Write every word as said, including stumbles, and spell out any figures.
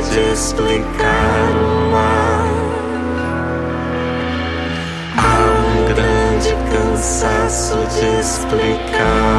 de explicar o mar. Há um grande cansaço de explicar.